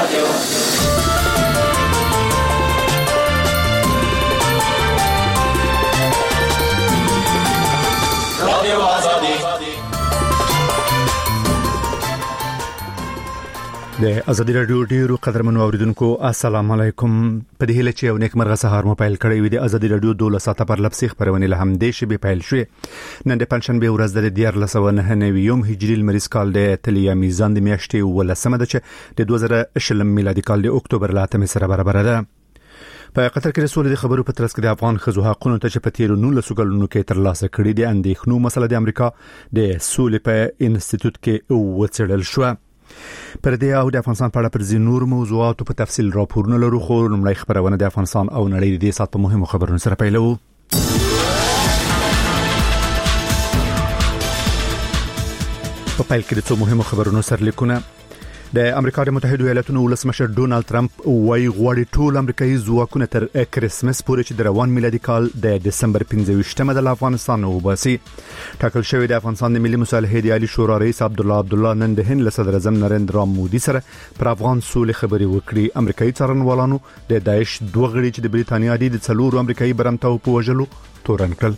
د ازادي رادیو ډیرو قدرمنو اوریدونکو السلام علیکم. په دې هیله چې یو نیک مرغه سهار مو پیل کړی وي. د ازادي رادیو 12 ساعته پر لپسې خبرونه له هم دیش به پیل شوه. نن د پنځشنبه ورځ د 1499 هجری لمریز کال د تلیا میزان د میاشتې ولسمه ده چې د 2020 میلادي کال د اکتوبر ل 8 سره برابر ده. په قطر کې رسول د خبرو په ترڅ کې د افغان خزو حقونو ته چې په تیر 19 کلونو کې تر لاسه کړی دي اندېښنو مسله د امریکا د سولې په انسټیټیوټ کې وڅېړل شو. پر دې او د افغانستان په اړه پر ځینور موضوعاتو په تفصیل راپورونه لرو، خو لومړی خبرونه د افغانستان او نړۍ د دې سات په مهمو خبرونو سره پیلو. په پیل کې د څو مهمو خبرونو سرلیکونه. د امریکا د متحده ایالاتونو ولسمشر ډونالد ټرمپ وايي غواړي ټول امریکایي ځواکونه تر کرسمس پورې چې د روان میلادي کال د دسمبر 15مه د افغانستان وباسي. ټاکل شوی د افغانستان د ملي مصالحې د عالی شورا رئیس عبدالله نن د هند له صدر اعظم نریندرا مودي سره پر افغان سولې خبرې وکړي. امریکایي څارنوالانو د داعش دوه غړي چې د بریتانیا د 4 امریکایي برمتاو په وژلو تورن کړل.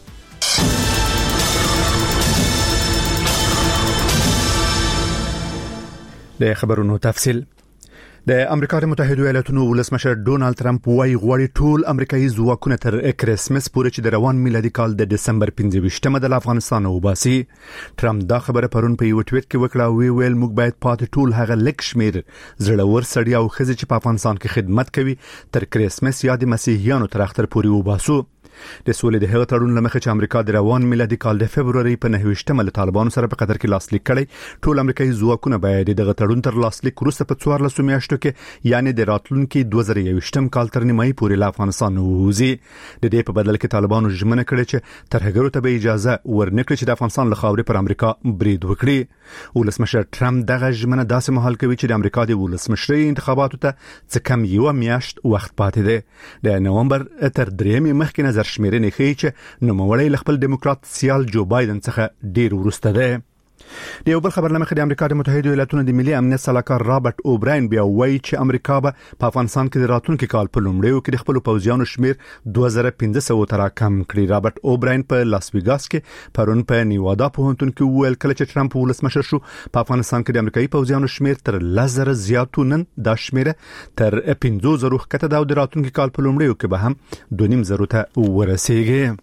د خبرونو تفصیل. د امریکا د متحده ایالاتونو ولسمشر ډونالد ټرمپ وايي غواړي ټول امریکایي ځواکونه تر کرسمس پورې چې د روان میلادي کال د دسمبر 15مه د افغانستان وباسي. ټرمپ دا خبره پرون په یو ټویټ کې وکړه او ویل موږ باید پات ټول هغه لک شمیر زړور سړي او ښځې چې په افغانستان کې خدمت کوي تر کرسمس یا د مسیحیانو تر اختر پورې وباسو. د سولې د هغه تړون لمخه چې امریکا د روان میلادي کال د فبرवरी په 9مه له طالبانو سره په قطر کې لاسلیک کړي، ټول امریکایي ځواکونه باید دغه تړون تر لاسلیک وروسته په 14 میاشتو کې یعنی د راتلونکي 2021 کال تر نیمایي پورې له افغانستان ووځي. د دې په بدل کې طالبانو ژمنه کړې چې ترهګرو ته به اجازه ورنکړي چې د افغانستان له خاورې پر امریکا برید وکړي. ولسمشر ټرمپ دغه ژمنه داسې مهال کوي چې د امریکا د ولسمشرۍ انتخاباتو ته څه کم یو میاشت وخت پاتې دی. د نومبر تر 3 مخکې نظر شمیرنې ښیي چې نوموړی له خپل دیموکرات سیال جو بایدن څخه ډیر وروسته دی. د یو بل خبر لمخې د امریکا د متحده ایالاتونو د ملي امنیت سلاکار رابرټ اوبراین بیا وایي چې امریکا به په افغانستان کې د راتلونکي کال په لومړیو کې د خپل پوځیانو شمیر 2500 تر کم کړي. رابرټ اوبراین په لاس ویګاس کې پرون په نیوادا پوهنتون کې ویل کله چې ټرمپ ولسمشر شو په افغانستان کې د امریکایي پوځیانو شمیر تر 10,000 زیاتو، نن دا شمیر تر 50,000 کته دا د راتلونکي کال په لومړیو کې به هم 2,500 ته ورسیږي.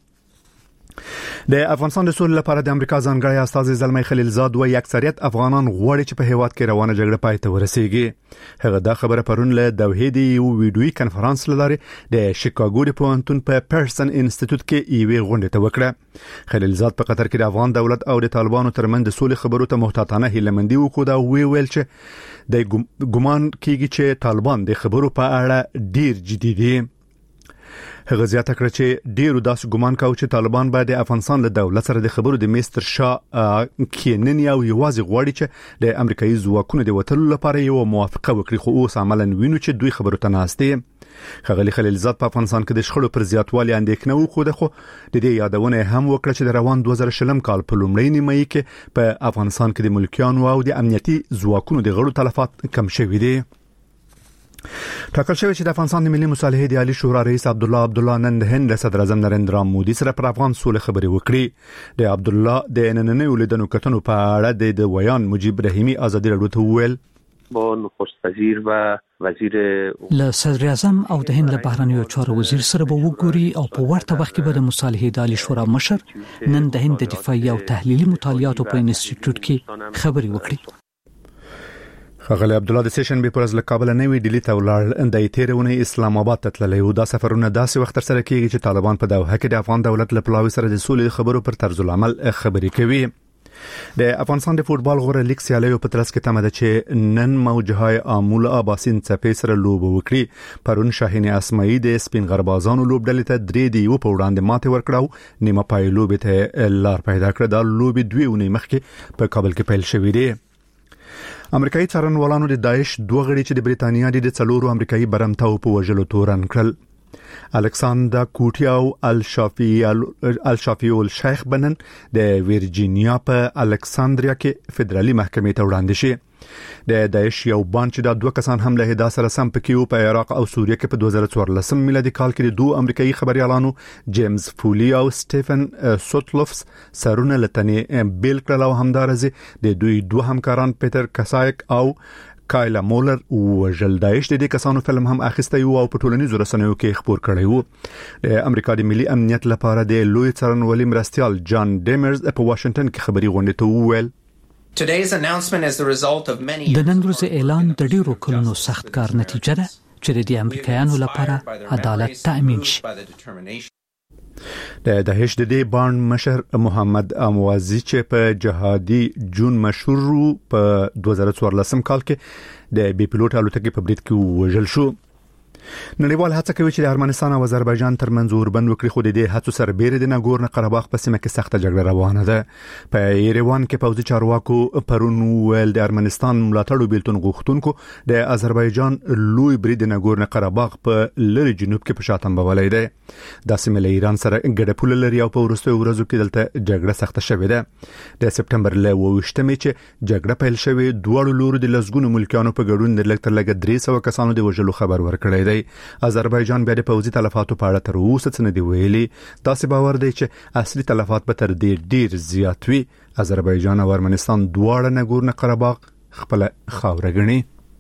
د افغانستان د سولې لپاره د امریکا ځانګړی استازی زلمی خلیلزاد وايي اکثریت افغانان غواړي چې په هیواد کې روانه جګړه پای ته ورسیږي. هغه دا خبره پرون له دوحې د یو ویډیوي کانفرنس لاره د شیکاګو د پوهنتون په پرسن انسټیټیوټ کې یوې غونډې ته وکړه. خلیلزاد په قطر کې د افغان دولت او د طالبانو ترمنځ د سولې خبرو ته محتاطانه هیلهمندي وکړه او ویل چې د ګومان کیږي چې طالبان د خبرو په اړه ډیر جدي دي. هغه زیاته کړ چې ډیرو داسې ګومان کاوه چې طالبان باید د افغانستان له دولت سره د خبرو د میستر شاه کیننی او یوازې غواړي چې د امریکایي ځواکونو د وټلو لپاره یو موافقه وکړي، خو اوس عملاً وینو چې دوی خبرو ته ناشته. خغلی خلیلزاد په افغانستان کې د شخړو پر زیاتوالي اندېښنه وکړه، خو د دې یادونه هم وکړه چې د روان 2020 کال په لومړۍ نیمایي کې په افغانستان کې د ملکیانو او د امنیتي ځواکونو د غړو تلفات کم شوي دي. ټاکل شوی چې د افغانستان د ملي مصالحې د عالی شورا رئیس عبدالله نن د هند صدر اعظم نریندرا مودي سره پر افغان سولې خبرې وکړي. د عبدالله د نننۍ ولیدنو کتنو په اړه د ویان مجيب رحیمی ازادي رادیو ته وویل با نخست وزیر و وزیر له صدر اعظم او د هند له بهرنیو چارو وزیر سره به وګوري او په ورته وخت کې به د مصالحې د عالی شورا مشر نن د هند د دفاعي او تحلیلي مطالعاتو په انسټیټیوټ کې خبرې وکړي. خغلی عبدالله د سیشن به پر از له کابل نه وی ډیلی ته ولاړ د تیرونه اسلام آباد ته تللی او دا سفرونه داسې وخت سره کیږي چې طالبان په دوحه کې د افغان دولت له پلاوي سره د سولې خبرو پر طرز العمل خبرې کوي. د افغانستان د فوتبال غوړه لیګ سیالیو په ترڅ کې تمه ده چې نن موجهای امول اباسین څپې سره لوب وکړي. پرون شاهین اسماعی د سپین غربازانو لوبډلې ته 3 دی په وړاندې ماته ورکړو، نیمه پای لوب ته لار پیدا کړه. دا لوب 2 اونۍ مخکې په کابل کې پیل شوې دی. امریکایي څارنوالانو د داعش دوه غړي چې د بریتانیا د 4 امریکایي برمتاو په وژلو تورن کړل. الکساندر کوټیا او الشافی الشیخ بنن د ویرجینیا په الکساندریا کې فدرالي محکمې ته وړاندې شي. د داعش یو باند چې د دوه کسان هم له هدا سره سم پکې په عراق او سوریه کې په 2014 میلادي کال کې د دوه امریکایي خبريالانو جیمز فولي او سټيفن سوتلوفس سرونه لتنې بیل کړل او همدارزه د دوی دوه همکاران پیټر کاسایک او کایلا مولر وژل. داعش د دې کسانو فلم هم اخیسته او په ټولنیزو رسنیو کې خبر کړی وو. د امریکا د ملي امنیت لپاره د لوی څارنوالي مرستيال جان ډیمرز په واشنگټن کې خبري غونډه ته وویل د نن ورځې اعلان د ډیرو کلونو سخت کار نتیجه ده چې د امریکایانو لپاره عدالت تأمین شي. د داعش د دې باند مشر محمد اموازي چې په جهادي جون مشهور په 2014 کال کې د بي پيلوټ الوتکې په برید کې وژل شو. نړیوال هڅه کوي چې د ارمنستان او آذربایجان ترمنځ اوربند وکړي، خو د دې هڅو سربېره د ناګورنو قرهباغ په سیمه کې سخته جګړه روانه ده. په ایروان کې پوځي چارواکو پرون ویل د ارمنستان ملاتړو بیلتون غوښتونکو د آذربایجان لوی برید د ناګورنو قرهباغ په لری جنوب کې په شاتم بولای دی. د سیمه له ایران سره ګډه پوله لري او په ورستو ورځو کې دلته جګړه سخته شوې ده. د سپټمبر له 28مې چې جګړه پیل شوې، دوه لورو د لسګونو ملکیانو په ګډون د لږ تر لږه 300 کسانو د وژلو خبر ورکړی دی. آذربایجان بیا د پوځي تلفاتو په اړه تر اوسه څه نه دی ویلي. تاسو باور دی چې اصلي تلفات به تر دې ډیر زیات وي. آذربایجان او ارمنستان دواړه ناګورنو قرهباغ خپل خاوره ګڼي.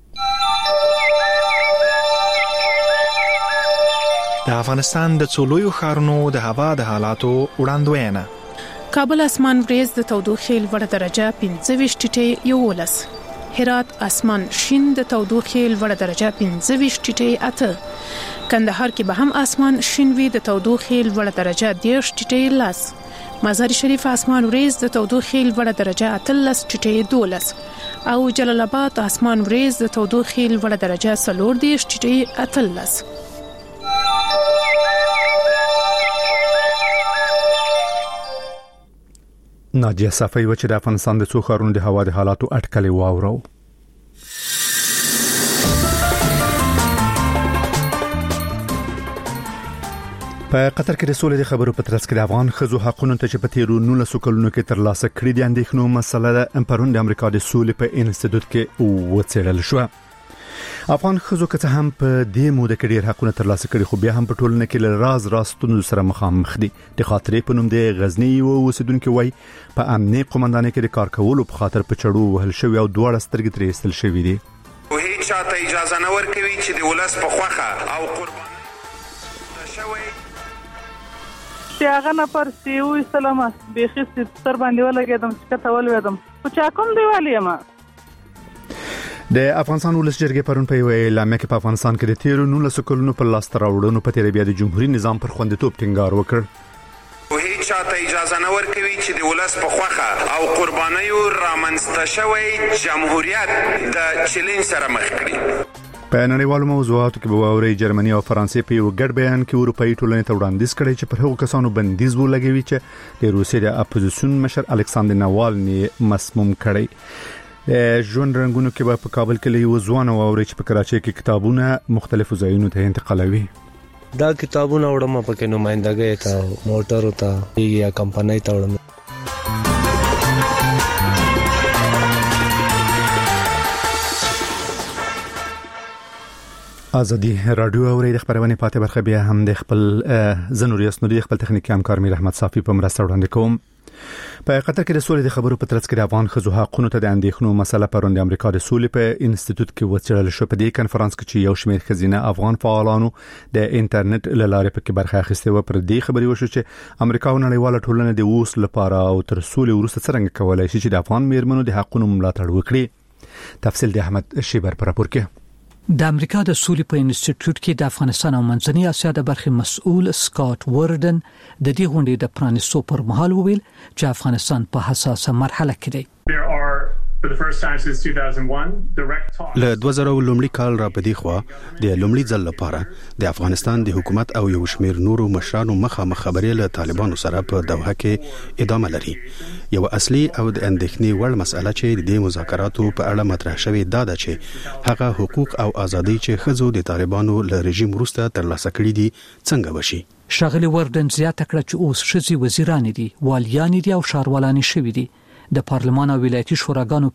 د افغانستان د څولویو ښارونو د هوا د حالاتو وړاندوینه. کابل اسمان وريز د تودوخې لوړه درجه 25.11. هرات اسمان شین د تودوخې لوړه درجه 25.8. کندهار کې به هم اسمان شین وي د تودوخې لوړه درجه 10.10. مزار شریف اسمان وريز د تودوخې لوړه درجه 13.12. او جلال آباد اسمان وريز د تودوخې لوړه درجه 14.18. ناجیه صفای و چې د افغانستان د څو ښارونو د هوا د حالاتو اټکلې واورو. په قطر کې د سولې د خبرو په ترڅ کې د افغان ښځو حقوقو ته چې په تیرو 19 کلونو کې ترلاسه کړي دي اندېښنو مسله د پرون د امریکا د سولې په انسټیټیوټ کې وڅېړل شو. افغان ښځو که څه هم په دې موده کې ډېر حقوقونه ترلاسه کړي، خو بیا هم په ټولنه کې له راستونو سره مخامخ دي. د خاطرې په نوم د غزنی یو اوسیدونکو وای په امنیه قومندانۍ کې د کار کولو په خاطر په چړو وهل شوی او دواړه سترګې ترې ایستل شوی دي. هیڅ چاته اجازه نه ورکوي چې د ولس په خوخه او قرباني شوی چې هغه نه پر سیو سلام بيخي ستر باندې ولګیدم چې کته ولویدم خو چا کوم دی والی ما. د افغانستان ولس جرګې پرون په اعلامیه کې په افغانستان کې د تیرو 19 کلونو په لاس راوړنو په تیر بیا د جمهوریت نظام پر خوندیتوب ټینګار وکړ. هیڅ چاته اجازه نه ورکوي چې د ولس په خوخه او قربانیو رامنځته شوی جمهوریت د چیلنج سره مخ کړي. په نړیوالو موضوعاتو کې به ووري جرمني او فرانسې په یو ګډ بیان کې اروپאי ټولنې ته وړاندیز کړی چې پر هغو کسانو بندیز ولګوي چې د روسیې د اپوزیسیون مشر الکساندر ناوالني مسموم کړی. ژوند رنگونو کې په کابل کې یو ځوان او اوري چې په کراچۍ کې کتابونه مختلفو ځایونو ته انتقالوي. دا کتابونه وړم په کې نمائندګۍ ته موټر ته یا کمپنۍ ته وړم. ازادي رادیو اوري د خبرونه پاتې برخه بیا هم د خپل زنوري اسنوري خپل تخنیکی همکار میر احمد صافي په مرسته وړاندې کوم. په قطر کې د سولې د خبرو په ترڅ کې د افغان ښځو حقوقو ته د اندېښنو مسله پرون د امریکا د سولې په انسټیټیوټ کې وڅېړل شو. په دې کانفرنس کې چې یو شمېر ښځینه افغان فعالانو د انټرنیټ له لارې په کې برخه اخیسته و، پر دې خبرې وشو چې امریکا او نړیواله ټولنه د اوس لپاره او تر سولې وروسته څنګه کولای شي چې د افغان میرمنو د حقوقو ملاتړ وکړي. تفصیل د احمد شیبر پر راپور کې. د امریکا د سولې په انسټیټیوټ کې د افغانستان او منځنۍ اسیا د برخې مسؤل سکاټ وردن د دې غونډې د پرانیستو پر مهال وویل چې افغانستان په حساسه مرحله کې دی. له 2000 لومړي کال را پدې خوا د لومړي ځل لپاره د افغانستان د حکومت او یو شمېر نورو مشرانو مخامخ خبرې له طالبانو سره په دوحه کې ادامه لري. یو اصلي او د اندېښنې وړ مسله چې د مذاکراتو په اړه مطرح شوې ده چې هغه حقوق او ازادي چې ښځو د طالبانو له رژیم وروسته ترلاسه کړي دي څنګه وشي. شاغلي وردن زیاته کړه چې اوس ښځې وزیران دي، والیان دي او ښاروالان شوي دي. د پارلمان او ولایتي شوراګانو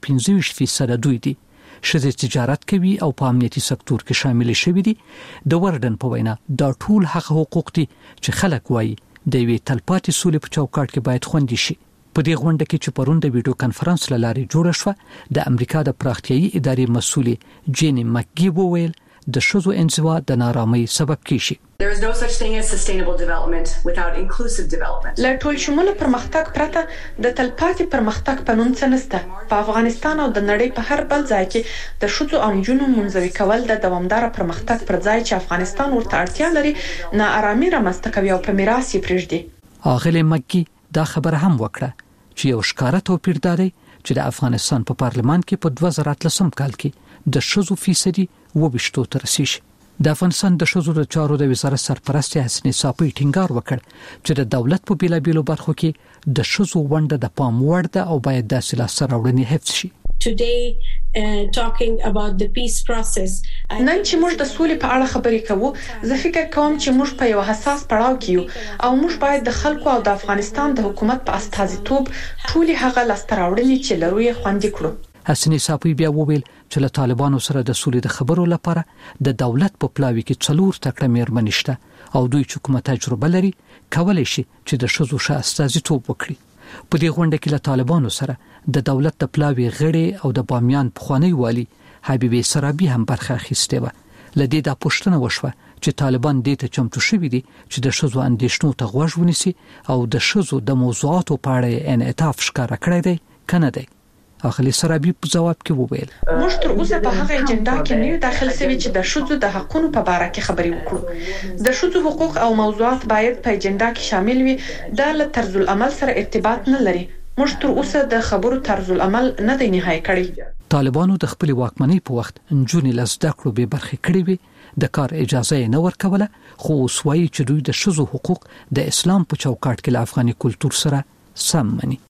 25% دوی دي. ښځې تجارت کوي او په امنیتي سکتور کې شامل شوي دي. د وردن په وینا دا ټول حق حقوق دي چې خلک وایي د یوې تلپاتې سولې په چوکاټ کې باید خوندي شي. په دې غونډه کې چې پرون د ویډیو کانفرنس لارې جوړه شوه، د امریکا د پراختیایي ادارې مسؤلې جینی مکګي وویل د ښځو انزوا د نارامۍ سبب کیږي. There is no such thing as sustainable development without inclusive development. له ټول شموله پرمختګ پرته د تلپاتې پرمختګ په نوم څه نشته. په افغانستان او د نړۍ په هر بل ځای کې د ښځو او نجونو منځوي کول د دوامدار پرمختګ پر ځای چې افغانستان ورته اړتیا لري ناارامي رامنځته کوي او په میراث یې پرېږدي. اغلې مکګي دا خبره هم وکړه چې یو ښکاره توپیر دی چې د افغانستان په پارلمان کې په 2013 کال کې د ښځو فیصدي 22 ته رسیږي. د افغانستان د ښځو د چارو د وزارت سرپرست حسنې صافي ټینګار وکړ چې د دولت په بیلابیلو برخو کې د ښځو ونډه د پام وړ ده او باید داسې لاسته راوړنې حفظ شي. Today talking about the peace process. نن چې موږ د سولې په اړه خبرې کوو، زه فکر کوم چې موږ په یو حساس پړاو کې یو او موږ باید د خلکو او د افغانستان د حکومت په استازیتوب ټولې هغه لاسته راوړنې چې لرو یې خوندي کړو. حسنې صافي بیا وویل چې له طالبانو سره د سولې د خبرو لپاره د دولت په پلاوي کې 4 تکړه میرمنې شته او دوی چې کومه تجربه لري کولای شي چې د ښځو ښه استازیتوب وکړي. په دې غونډه کې له طالبانو سره د دولت د پلاوي غړي او د بامیان پخوانی والی حبیبي سرابي هم برخه اخیسته و. لدې دا پوښتنه وشوه چې طالبان دې ته چمتو شوي دي چې د ښځو اندېښنو ته غوږ ونیسي او د ښځو د موضوعاتو په اړه انعطاف ښکاره کړی دی کنه دی. اخلي سرابي په جواب کې وویل موږ تر اوسه په هغه اجنډا کې نه یو داخل شوی چې د ښځو د حقوقو په اړه کې خبرې وکړو. د ښځو حقوق او موضوعات باید په اجنډا کې شامل وي. دا له طرز العمل سره ارتباط نه لري. موږ تر اوسه د خبرو طرز العمل نه دی نهایی کړی. طالبانو د خپل واکمنۍ په وخت نجونې له زده کړو بې برخې کړې وي، د کار اجازه یې نه ورکوله، خو اوس وایي چې دوی د ښځو حقوق د اسلام په چوکاټ کې له افغاني کلتور سره سم مني.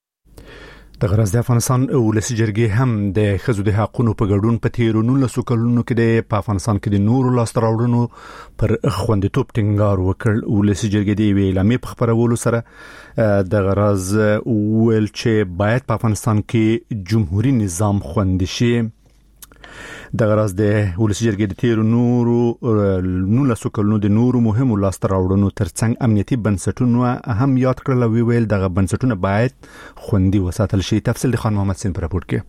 د غرض د افغانستان ولسی جرګې هم د ښځو د حقوقو په ګډون په تیرو 19 کلونو کې د افغانستان کې د نورو لاسته راوړنو پر خوندیتوب ټینګار وکړ. ولسی جرګې د اعلامیې په خبرولو سره د غرض ویل چې باید په افغانستان کې جمهوریت نظام خوندي شي. د غرض د ولسی جرګې د تیرو 19 کلونو د نورو مهمو لاسته راوړنو ترڅنګ امنیتي بنسټونو هم یاد کړل او ویل دغه بنسټونه باید خوندي وساتل شي. تفصیل د خان محمد سین پر راپور کې.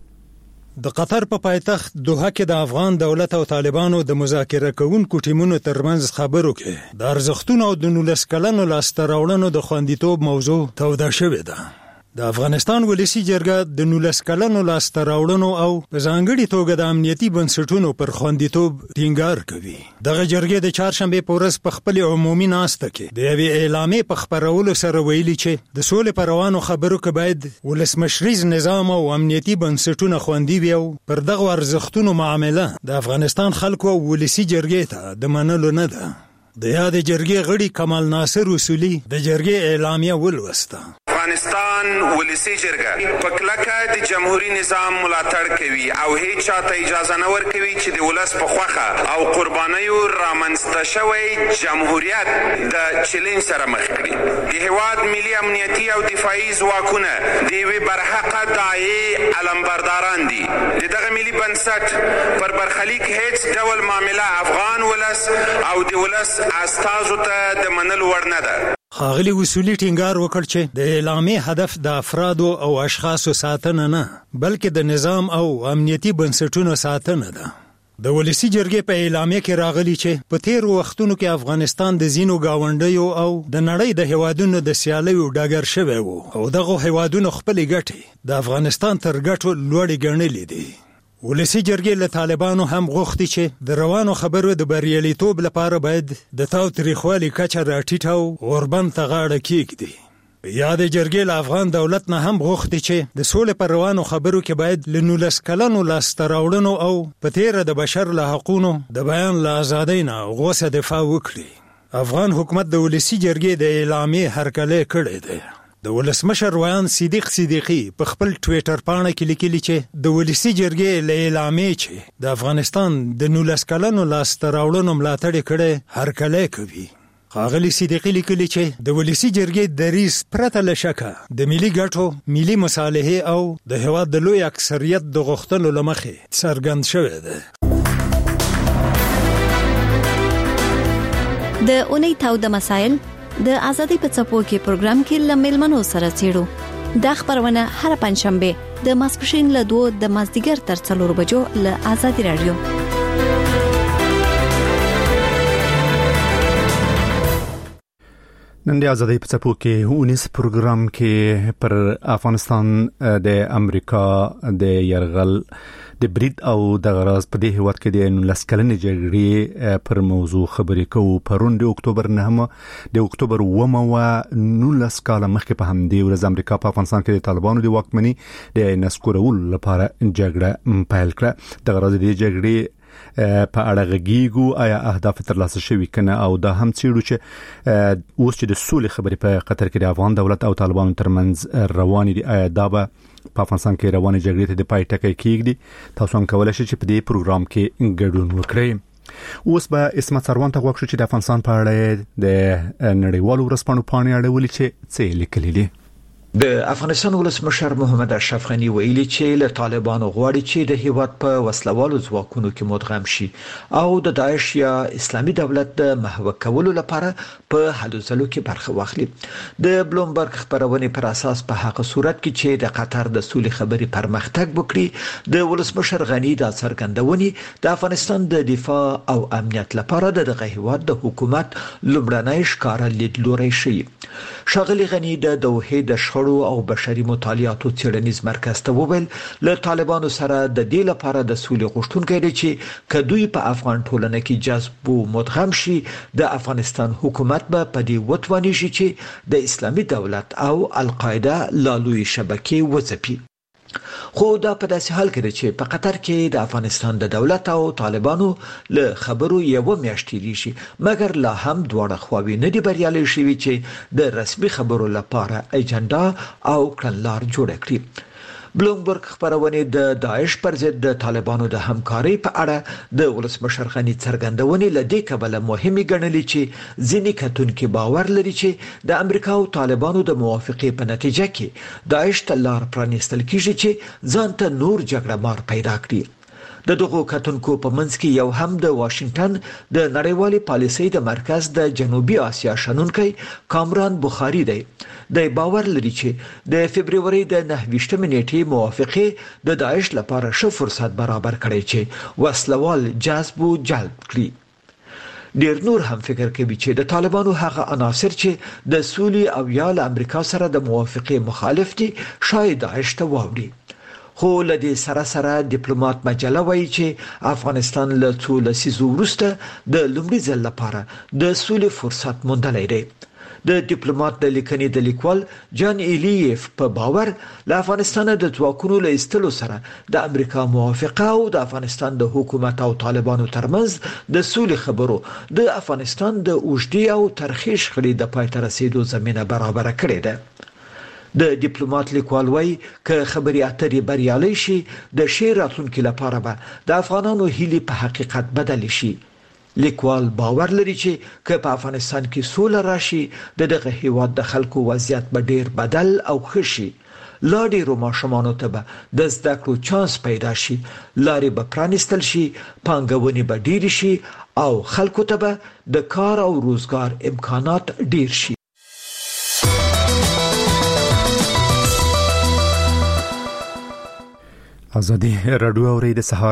د قطر په پایتخت دوحه کې د افغان دولت او طالبانو د مذاکره کوونکو ټیمونو ترمنځ خبرو کې د ارزښتونو او د 19 کلنو لاسته راوړنو د خوندیتوب موضوع توده شوې ده. د افغانستان ولسی جرګه د 19 کلنو لاسته راوړنو او په ځانګړي توګه د امنیتي بنسټونو پر خوندیتوب ټینګار کوي. دغه جرګې د چهارشنبه په ورځ په خپل عمومي ناسته کې د یوې اعلامیې په خبرولو سره ویلي چې د سولې پر روانو خبرو کې باید ولسمشریز نظام او امنیتي بنسټونه خوندي وي او پر دغه ارزښتونو معامله د افغانستان خلکو ولسی جرګې ته د منلو نه ده. د یاد جرګې غړي کمال ناصر اصولي د جرګې اعلامیه ولوسته. افغانستان ولسی جرګه په کلکه د جمهوریت نظام ملاتړ کوي او هیڅ چاته اجازه نه ورکوي چې د ولس په خوخه او قربانیو رامنځته شوی جمهوریت د چیلنج سره مخ کړي. د هیواد ملي امنیتي او دفاعي ځواکونه د یوې برحقه داعیې علمبرداران دي. دغه ملي بنسټ پر برخلیک هیڅ ډول معامله افغان ولس او د ولس استازو ته د منلو وړ نه ده. ښاغلي اصولي ټینګار وکړ چې د اعلامیې هدف د افرادو او اشخاصو ساتنه نه بلکې د نظام او امنیتي بنسټونو ساتنه ده. د ولسی جرګې په اعلامیه کې راغلی چې په تیرو وختونو کې افغانستان د ځینو گاونډیو او د نړۍ د هیوادونو د سیالیو ډګر شوی وو او دغه هیوادونو خپلې ګټې د افغانستان تر ګټو لوړې ګڼلې دي. ولسی جرګې له طالبانو هم غوښتي چې د روانو خبرو د بریالیتوب لپاره باید د تاوتریخوالي کچه راټیټه او غوربند ته غاړه کېږدي. یاد جرګې له افغان دولت نه هم غوښتي چې د سولې پر روانو خبرو کې باید له 19 کلنو لاسته راوړنو او په تیره د بشر له حقونو د بیان له ازادۍ نه غوڅه دفاع وکړي. افغان حکومت د ولسی جرګې د اعلامیې هرکلی کړی دی. د ولسمشر ویان صدیق صدیقی په خپل ټویټر پاڼه کې لیکلي چې د ولسی جرګې له اعلامیې چې د افغانستان د 19 کلنو لاسته راوړنو ملاتړ کړي هرکلی کوي. ښاغلي صدیقي لیکلي چې د ولسی جرګې دریځ پرته له شکه د ملي ګټو ملي مصالحې او د هېواد د لوی اکثریت د غوښتنو له مخې څرګند شوی دی. د اونۍ تاوده مسایل د ازادي په څپو کې پروګرام کې لملمنو سره چیرو د خبرونه هر پنځشنبه د ماسپښین له 2 د مازدیګر تر 4 بجو له ازادي رادیو. نن د ازادي په څپو کې اونیس پروګرام کې پر افغانستان د امریکا د يرغل د برید او د غراز په دې هیواد کې د 19 کلنې جګړې پر موضوع خبرې کوو. پرون د اکتوبر 9 د اکتوبر 9 19 کال مخکې په همدې ورځ امریکا په افغانستان کې د طالبانو د واکمنۍ د نسکورولو لپاره جګړه پیل کړه. د غراز د جګړې په اړه غږیږو آیا اهداف ترلاسه شوي کنه او دا هم څیړو چې اوس چې د سولې خبرې په قطر کې د افغان دولت او طالبانو ترمنځ روانې دي آیا دا به په افغانستان کې روانې جګړې ته د پای ټکی کېږدي. تاسو هم کولای شئ چې په دې پروګرام کې ګډون وکړئ. اوس به اسمت سروان ته غوښتل چې د افغانستان په اړه د نړیوالو ورځپاڼو پاڼې اړولې چې څه لیکلي دي. د افغانستان ولسمشر محمد اشرف غنی ویلي چې له طالبانو غواړي چې د هیواد په وسلوالو ځواکونو کې مدغم شي او د داعش یا اسلامي دولت د محو کولو لپاره په هلو ځلو کې برخه واخلي. د بلومبرګ خبرونې پر اساس په هغه صورت کې چې د قطر د سولې خبرې پرمختګ وکړي د ولسمشر غنی د څرګندونې د افغانستان د دفاع او امنیت لپاره دغه هیواد د حکومت لومړنی ښکارا لیدلوري شي. شاغلی غنی د دوحې د شخړو او بشري مطالعاتو څېړنیز مرکز ته وویل له طالبانو سره د دې لپاره د سولې غوښتونکي دي چې کدوې په افغان ټولنه کې جذب او مدغم شي د افغانستان حکومت به په دې وتواني شي چې د اسلامي دولت او القاعده لالوی شبکې وځپي. خو دا په داسې حال کې چې په قطر کې د افغانستان د دولت او طالبانو له خبرو یو میاشت دي شي مګر لا هم دواړه خواوې نه دي بریالي شوي چې د رسمي خبرو لپاره اجنډا او کړنلار جوړ کړي. بلومبرګ خبرونه د داعش پر ضد د طالبانو د همکارۍ په اړه د ولسمشر غنی څرګندونې لدې کبله مهمه ګڼلې چې ځینې کتونکو باور لري چې د امریکا او طالبانو د موافقې په نتیجه کې داعش تلار پرانیستل کیږي چې ځان ته نور جګړه مار پیدا کړي. د دغه کتونکو په منځ کې یو هم د واشنگټن د نړیوالې پالیسۍ د مرکز د جنوبي اسیا شنونکي کامران بخاری دی. د باور لري چې د فبرवरी د 29 نیټې موافقه د داعش لپاره ښه فرصت برابر کړي چې وسلوال جذب او جلب کړي. ډیر نور هم فکر کوي چې د طالبانو هغه عناصر چې د سولې او یا له امریکا سره د موافقه مخالف دي شاید داعش ته واوړي. خو لدې سره ډیپلوماټ مجله وایي چې افغانستان له څو لسیزو وروسته د لومړي ځل لپاره د سولې فرصت موندلی دی. د ډیپلوماټ د لیکنې د لیکوال جان ایلیف په باور له افغانستان د ځواکونو له ایستلو سره د امریکا موافقه او د افغانستان د حکومت او طالبانو ترمنځ د سولې خبرو د افغانستان د اوږدې او ترخې شخړې د پای ته رسیدو زمينه برابر کړې ده. د ډیپلوماټ لیکوال وایي ک خبري اترې بریالي شي د شیر راتلونکو لپاره به د افغانانو هیلې په حقیقت بدل شي. لیکوال باور لري چې ک په افغانستان کې سوله راشي دغه هیواد د خلکو وضعیت به ډیر بدل او ښه شي. لا ډیرو ماشومانو ته به د زده کړو چانس پیدا شي، لارې به پرانیستل شي، پانګونې به ډیر شي او خلکو ته به د کار او روزګار امکانات ډیر شي. ازادي رادیو اوري د سهار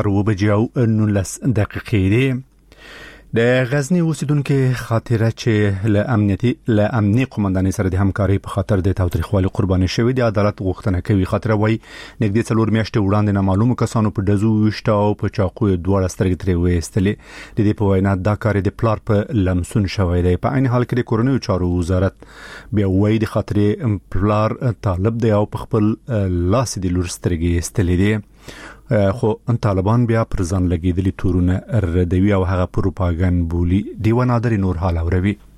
19:19 دي. د غزنی اوسیدونکو خاطره چې له امنیتي قومندانۍ سره د همکارۍ په خاطر د تاوتریخوالي قرباني شوی د عدالت غوښتنه کوي. خاطره وای نږدې 4 میاشتې وړاندې نامعلومو کسانو په دزو وشته او په چاقو دوه سترګې ترې وېستلې. د دې په وینا دا کار د پلار په لمسون شوی دی. په عین حال کې د کورنیو چارو وزارت بیا وایي د خاطرې پلار طالب دی او په خپل لاس د لور سترګې استلې دي. خو طالبان بیا پر ځان لګیدلي تورونه ردوي او هغه پروپاګاندا بولی دیو نادر نور حال اوروي.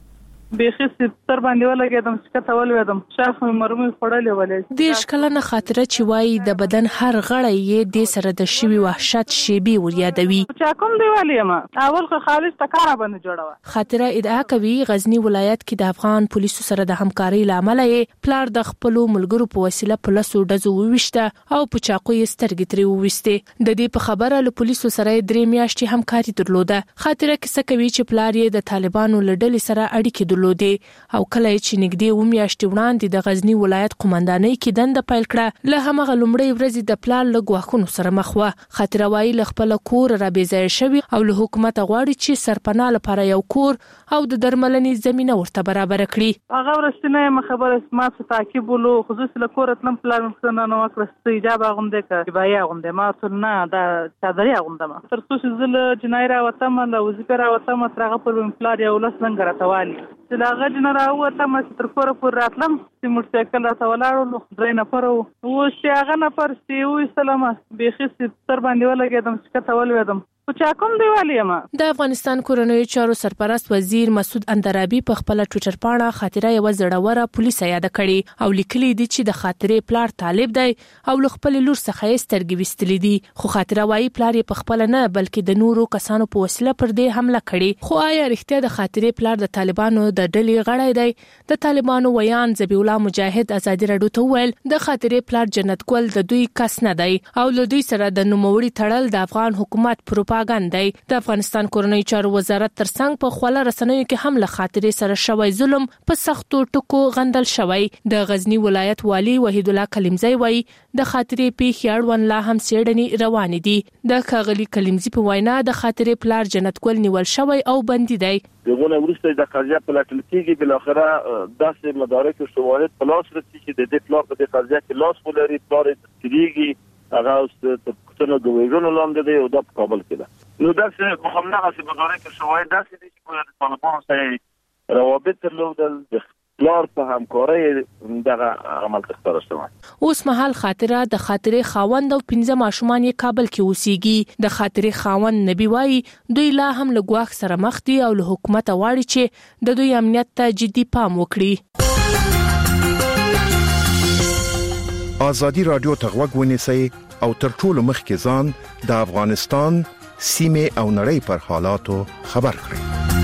بیخي ستر باندې ولګېدم چې کته ولوېدم شاخ مې مرمۍ خوړلې ولې دیش کلنه خاطره چې وایي د بدن هر غړی یې د سره د شوی وحشت شیبي وریادوي. چا کوم دیوال یم اول خو خالص تکاره باندې جوړه. خاطره ادعا کوي غزنی ولایت کې د افغان پولیسو سره د همکارۍ لامل یې پلار د خپل ملګرو په وسیله په لاسو ډزو وويشته او په چاقو یې سترګې ترې وويسته. د دې په خبره له پولیسو سره 3 میاشتې همکاري درلوده. خاطره کیسه کوي چې پلار یې د طالبانو له ډلې سره اړیکې درلودې او کله چې نږدې 2 میاشتې وړاندې د غزنی ولایت قومندانۍ کې دنده پیل کړه له همغه لومړۍ ورځې د پلان له غواخونو سره مخ و. خاطره وايي له خپل کور را بېځای شوی او له حکومت غواړي چې سرپناه لپاره یو کور او د درملنې زمينه ورته برابر کړي. هغه ورستنه خبره ما څه تعقیب ولو خصوصي له کور تلم پلان مخنه نو وکړه ایجاب غونډه کې بیا غونډه ما ټول نه دا چادرې غونډه تر څو چې زل جنایره وتم له وزګر وتم ترغه په پلان یو لس لنګره توالي چې دا غجن راوته ما تر کور پر راتلم چې موټرسایکل راته ولاړو 3 نفر وو چې هغه نفر سیوي سلامه بیخي ستر باندې ولګېدم چې کته ولوېدم چا کوم دیوال یم. د افغانستان کورنیو چارو سرپرست وزیر مسعود اندرابي په خپل ټوئیټر پاڼه خاطره یو زړوره پولیس یاد کړي او لیکلي دي چې د خاطرې پلار طالب دی او له خپل لور څخه یې سترګې وستلې دي. خو خاطره وايي پلار یې په خپل نه بلکې د نورو کسانو په وسیله پر دې حمله کړي. خو آیا رښتیا د خاطرې پلار د طالبانو د ډلې غړی دی؟ د طالبانو ویان ذبیح الله مجاهد ازادي راډیو ته ویل د خاطرې پلار جنت ګل د دوی کس نه دی او له دوی سره د نوموړي تړل د افغان حکومت پروپاګاندا دی. د افغانستان کورنیو چارو وزارت ترڅنګ په خپل رسنیو کې هم له خاطرې سره شوی ظلم په سختو ټکو غندل شوی. د غزنی ولایت والی وحید الله کلیمزی وایي د خاطرې پیښې اړوند لا هم څېړنې روانې دي. د ښاغلي کلیمزی په وینا د خاطرې پلار جنت ګل نیول شوی او بندي دی. دغه ورسته د قضیه په لټل کېږي بل اخره داسې مدارک او شواهد په لاس رسېږي چې د دې پلان په قضیه کې لاس ولري پلان تدریجي هغه اوس د پښتنو د ویژنو لاندې دی او د کابل کې ده. نو داسې مخامنه چې مدارک او شواهد داسې دي چې په طالبانو سره روابط درلودل د پلار په همکارۍ دغه عمل تخته شوی. اوس مهال خاطره د خاطرې خاوند او 15 ماشومان یې کابل کې اوسېږي. د خاطرې خاوند نبی وایي دوی لا هم له ګواښ سره مخ دي او له حکومت غواړي چې د دوی امنیت ته جدي پام وکړي. ازادي رادیو ته غوږ ونیسئ او تر ټولو مخکې ځان د افغانستان سیمه او نړۍ پر حالاتو خبر کړئ.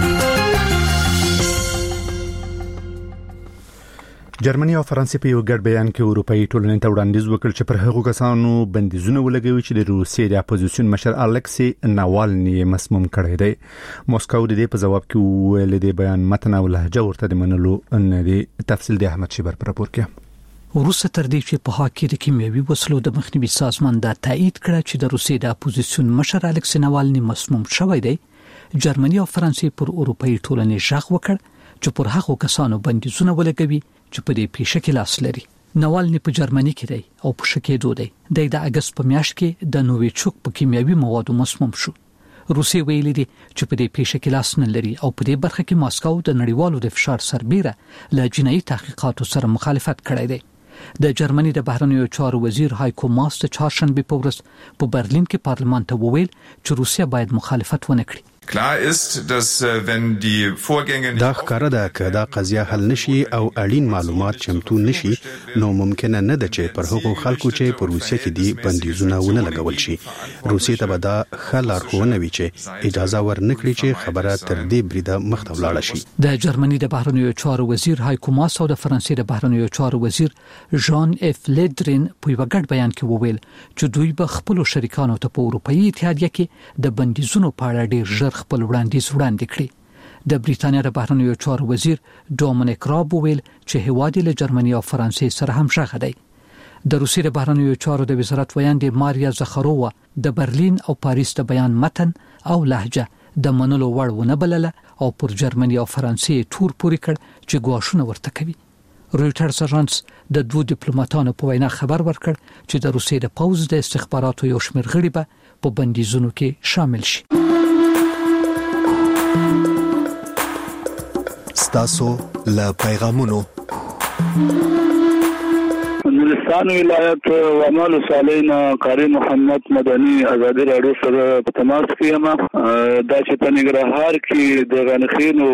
جرمني او فرانسې په یو ګډ بیان کې اروپאי ټولنې ته وړاندیز وکړ چې پر هغو کسانو بندیزونه ولګوي چې د روسیې د اپوزیسیون مشر الکسی ناوالني مسموم کړی دی. موسکو د دې په جواب کې ویل دی بیان متن او لهجه ورته د منلو نه دی. تفصیل د احمد شیبر پر راپور کې. وروسته تر دې چې په هاکي د کیمیاوي وسلو د مخنیوي سازمان دا تایید کړ چې د روسیې د اپوزیسیون مشر الکسی ناوالني مسموم شوی دی، جرمني او فرانسې پر اروپאי ټولنې ژغ وکړ چې پر هغو کسانو بندیزونه ولګوي چې په دې پیښه کې لاس لري. ناوالني په جرمني کې دی او په شکېدو دی. د اگست په میاشت کې د نوویچوک په کیمیاوي موادو مسموم شو. روسیې ویلي دي چې په دې پیښه کې لاس نه لري او په دې برخه کې ماسکو د نړیوالو د فشار سربېره له جنایي تحقیقاتو سره مخالفت کړی دی. د جرمني د بهرنیو چارو وزیر هایکو ماس د چهارشنبه په ورځ په برلین کې پارلمان ته وویل چې روسیه باید مخالفت ونه کړي. Klar ist, dass wenn die Vorgänge دا ښکاره ده چې دا قضیه حل نشي او اړین معلومات چمتو نشي نو ممکن نه ده چې پر هغو خلکو چې په روسیه کې دي بندیزونه ونه لګول شي. روسیې ته به دا ښه لارښوونه وي چې اجازه ورنکړي چې خبره تر دې بریده مخته ولاړه شي. د جرمني د بهرنیو چارو وزیر هایکو ماس او د فرانسې د بهرنیو چارو وزیر ژان اف لیدرین په یو ګډ بیان کې وویل چې دوی به خپل شریکانو ته په اروپאי اتحادیه کې د بندیزونو په اړه ډېر ژر خپل وړاندیز کړي. د بریتانیا د بهرنیو چارو وزیر ډومینیک راب ویل چې هیواد له جرمني او فرانسې سره هم شغه دی. د روسیې د بهرنیو چارو د وزارت ویاندې ماریا زخرووا د برلین او پاریس د بیان متن او لهجه د منلو وړ ونه بلله او پر جرمني او فرانسې تور پوري کړ چې ګواښونه ورته کوي. رويټرز اژانس د دوه ډیپلوماټانو په وینا خبر ورکړ چې د روسیې د پوز د استخباراتو یو شمېر غړي به په بندیزونو کې شامل شي. ستاسو له پیغامونو نورستان ولایت ومال صالحین قاری محمد مدني ازادي راډیو سره په تماس کې یم. دا چې په ننګرهار کې د غنخینو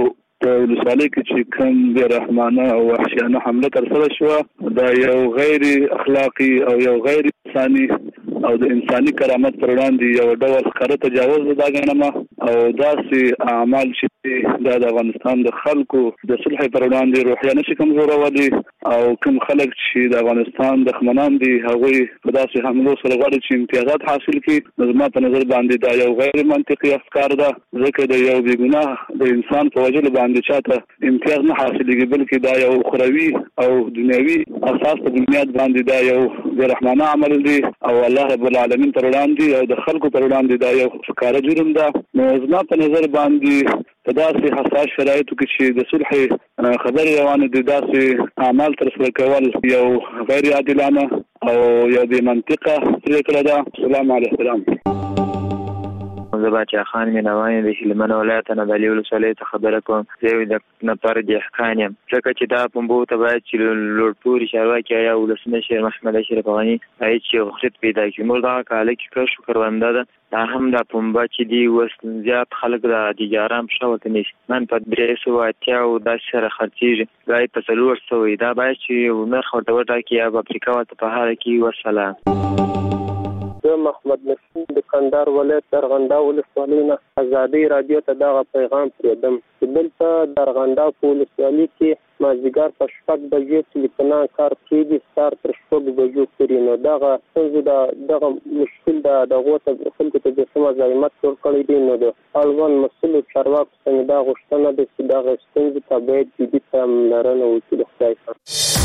په ولسوالۍ کې چې کوم بې رحمانه او وحشیانه حمله ترسره شوه دا یو غیر اخلاقی او یو غیر انساني او د انساني کرامت پر وړاندې یو ډول ښکاره تجاوز دا ګڼم او داسې اعمال چې د افغانستان د خلکو د صلح پر وړاندې روحیه نشي کمزورولي او کوم خلک چې د افغانستان دښمنان دي هغوی په داسې حملو سره غواړي چې امتیازات حاصل کړي. زما په نظر باندې دا یو غیر منطقي افکار ده ځکه د یو بې ګناه د انسان په وجه باندې چاته امتیاز نه حاصلېږي بلکې دا یو اخروي او دنیوي اساس په بنیاد باندې دا یو بې رحمانه عمل دی او الله رب العالمین پر وړاندې او د خلکو پر وړاندې دا یو ښکاره جرم ده. نو زما په نظر باندې په داسې حساس شرایطو کې چې د صلح خبرې روانې دي داسې اعمال ترسره کول یو غیر عادلانه او یو بې منطقه پرېکړه ده. السلام علیکم. زه باچا خان مینوان د هلمند ولایت نه د علي ولسوالۍ څخه خبره کوم. زه د نفر دهقان یم ځکه چې دا پنبو ته باید چې لوړپوړي چارواکي یا ولسمشر محمد اشرف غني باید چې رخصت پیدا کړي. موږ دغه کاله کې کشف کرونده ده دا هم دا پنبه چې دی اوس زیات خلک د تجاران په شا ورته نیسي. نن په 380 داسې سره خرڅېږي ځای په 400 دا باید چې نرخ ورته وټاکي یا په افریقا ورته په هره کې وسلام. زه محمد نسیم د کندهار ولایت درغنده ولسوالۍ نه ازادي رادیو ته دغه پیغام پرېږدم چې دلته درغنده په ولسوالۍ کې مازدیګر په 6 بجې ټلیفونان کار کېږي سهار تر 6 بجو پورې. نو دغه ستونزې دغه مشکل د دغو ته خلکو ته د سمه زحمت ور کړی دی. نو د اړوند مسؤل چارواکو څخه دا غوښتنه ده چې دغه ستونزې ته باید جدي پاملرنه وکړي. خدای پاک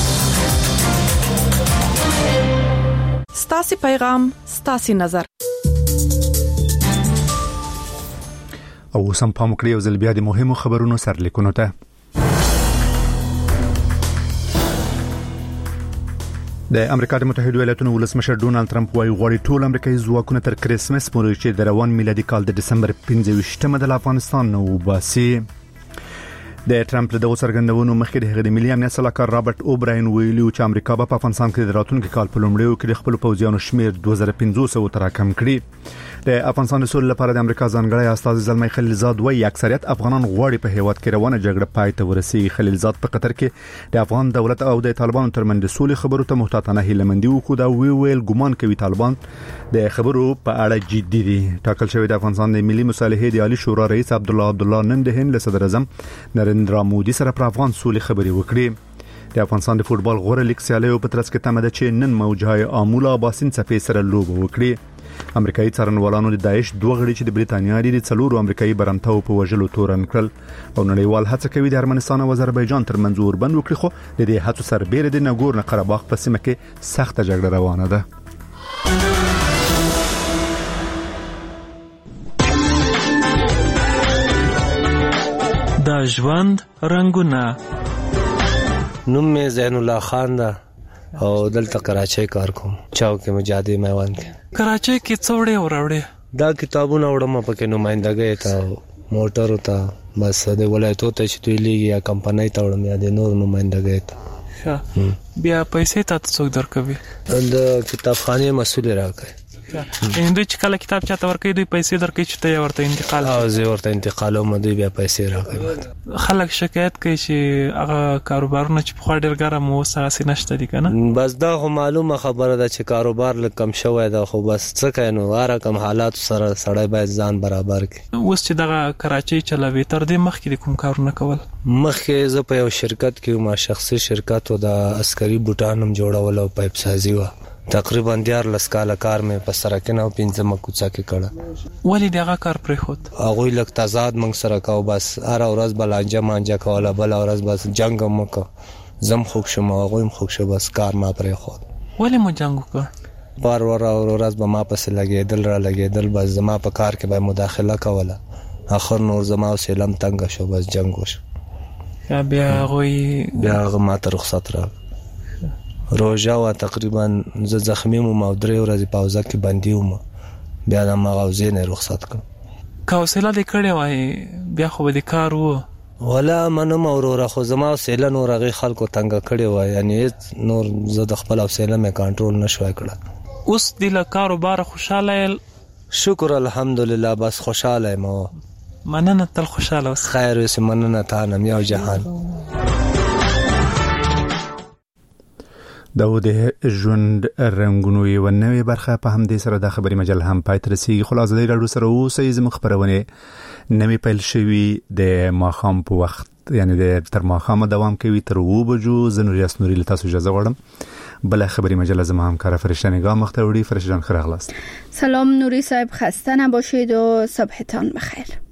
ستاسو پیغام ستاسو نظر او سم پام کړی او ځل بیا د مهمو خبرونو سرلیکونو ته. د امریکا د متحده ایالاتو ولسمشر ډونالد ترامپ وايي غواړي ټول امریکایي ځواکونه تر کریسمس پورې چې د روان میلادي کال د دسمبر 15 د افغانستان نو وباسي. د ټرمپ له دغو څرګندونو مخکې د هغه د ملي امنیت سلاکار رابرټ اوبراین ویلي چې امریکا په افغانستان کې د راتلونکي کال په لومړیو کې د خپل پوځیانو شمیر 2500 ته راکم کړي. د افغانستان د سولې لپاره د امریکا ځانګړی استازی زلمی خلیلزاد وايي اکثریت افغانان غواړي په هیواد کې روانه جګړه پای ته ورسیږي. خلیلزاد په قطر کې د افغان دولت او د طالبانو ترمنځ د سولې خبرو ته محتاطانه هیلمندي وکړه دا ویل ګمان کوي طالبان د خبرو په اړه جدي دي. ټاکل شوی د افغانستان د ملي مصالحې د عالی شورا رئیس عبدالله نن د هند له صدر اعظم نریندرا مودي سره پر افغان سولې خبرې وکړي. د افغانستان د فوتبال غوړه لیګ سیالیو په ترڅ کې تمه ده چې نن موجهای آمولا باسین څپې سره لوبه وکړي. امریکایي څارنوالانو د داعش دوه غړي چې د بریتانیا لري څلورو امریکایي برمتاو په وژلو تورن کړل او نړیوال هڅه کوي د ارمنستان او آذربایجان ترمنځ اوربند وکړي خو د دې هڅو سربېره د ناګورنو قرهباغ په سیمه کې سخته جګړه روانه ده. د ژوند رنگونه. نوم می زین الله خان ده او دلته کراچۍ کار کوم چوک مجاهدی میوان کې. کراچۍ کې څوړې وروړې دا کتابونه وړم پکې نمائندګۍ ته موټر ته بس د ولایتو ته چې دوی لیږي یا کمپنۍ ته وړم یا د نور نمائندګۍ ته. بیا پیسې ته څوک درکوي؟ د کتابخانې مسؤل راکوي. دوی چې کله کتاب چاته ورکوي دوی پیسې درکوي چې ته ورته انتقال او زه ورته انتقالوم دوی بیا پیسې راکوي. خلک شکایت کوي چې هغه کاروبارونه چې په خوا ډېر ګرم اوس هغسې نشته دي که نه؟ بس دا خو معلومه خبره ده چې کاروبار لږ کم شوی ده خو بس څه کوي نو هر کم حالاتو سره سړی باید ځان برابر کړي. اوس چې دغه کراچۍ چلوي تر دې مخکې د کوم کارونه کول؟ مخکې زه په یو شرکت کې ما شخصي شرکت و د عسکري بوټان هم جوړول او پایپ سازي و. تقریبا 14 کاله کار مې په سرکینه او 15 کوڅه کې کړه. ولې دغه کار پرېښود؟ هغوی لږ تضاد موږ سره کوو بس هر ورځ به لانجه کوله بله ورځ بس جنګ هم وکړه زه هم خوږ شوم او هغوی هم خوږ شو بس کار ما پرېښود. ولې مو جنګ وکړه؟ بار ورځ به ما پسې لګېدل بس زما په کار کې به مداخله کوله اخر نور زما حوصله هم تنګه شو بس جنګ وشو. بیا هغه ما ته رخصت راکړ. روژه و تقریبا زه زخمی وم او 3 ورځې په حوزه کې بندي وم بیا د مغازې نه رخصت کړم. که حوصله دې کړې وای بیا خو به دې کار و؟ ولا منم وروره خو زما حوصله نور هغې خلکو تنګه کړې وای یعنې هېڅ نور زه د خپل حوصله مې کنټرول نه شوی کړه. اوس دې له کاروباره خوشحاله یې؟ شکر الحمدلله بس خوشحاله یم. مننه تل خوشاله اوس. خیر اوس. مننه تانه یو جهان. د ژوند رنگونو یو نوې برخه په همدې سره د خبري مجله هم پای ته رسیدي. خلاص د راډیو سره اوسې زموږ خبرونه نوې پیل شوي د ماخام په وخت، یعنی د تر ماخام دوام کوي تر 2 بجو. زنوریاس نوري له تاسو اجازه غواړم. بل خبري مجله زما همکار فرشته نگاه مختوری. فرشته جان خیر اخلاص. سلام نوری صاحب، خسته نباشید و صبحتان بخیر.